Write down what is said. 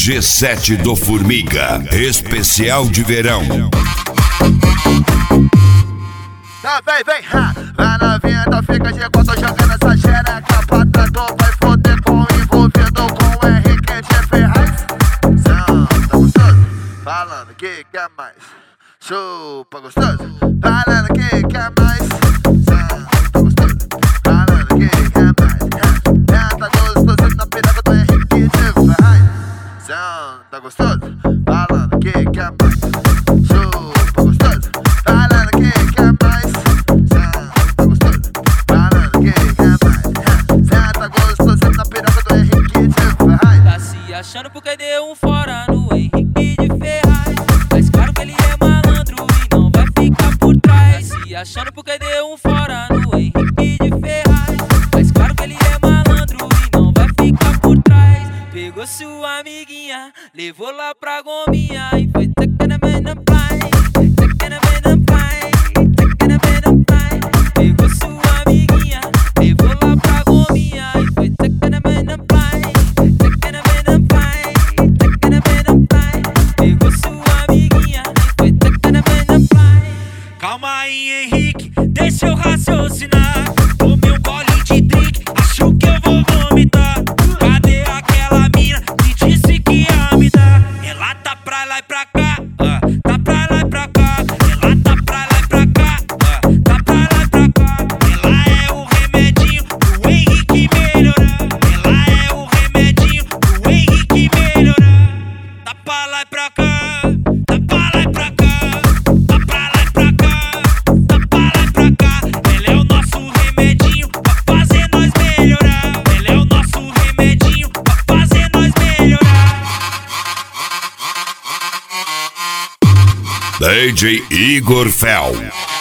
G7 do Formiga, especial de verão. Tá, vem, ha. Vai novinha, então fica de quatro jogando essa xereca pra trás. Tu vai foder com o envolvido com o Henrique Ferraz. Tá gostoso? Falando que quer mais. Chupa gostoso? Falando que quer mais. Tá gostoso? Falando que quer mais. Tá gostoso na piroca do Henrique Ferraz. Tá gostoso? Falando que quer mais. Chupa gostoso? Falando que quer mais. Tá gostoso? Falando que quer mais. Tá gostoso na piroca do Henrique Ferraz. Tá se achando porque deu um fora no Henrique de Ferraz. Mas claro que ele é malandro e não vai ficar por trás. Tá se achando porque deu um fora no Henrique de Ferraz. Mas claro que ele é malandro e não vai ficar por trás. Pegou sua amiguinha, levou lá pra gominha e foi tacando bem na praia. Tacando bem na praia, tacando bem na praia. Pegou sua amiguinha, levou lá pra gominha e foi tacando bem na praia. Tacando bem na praia, tacando bem na praia. Pegou sua amiguinha e foi tacando bem na praia. Calma aí, Henrique, deixa eu raciocinar. Tomei um gole de drink, acho que eu vou vomitar. Cadê aquela mina que disse que ia me dar? Ela tá pra lá e pra cá, tá pra lá e pra cá. Ela tá pra lá e pra cá, tá pra lá e pra cá. Ela é o remedinho do Henrique melhorar. Ela é o remedinho do Henrique melhorar. Tá pra lá e pra cá, tá pra lá e pra cá. Tá pra lá e pra cá, tá pra lá e pra cá. Ela é o nosso remedinho pra fazer nós melhorar. Ela é o nosso remedinho pra fazer nós melhorar. DJ Igor Fel.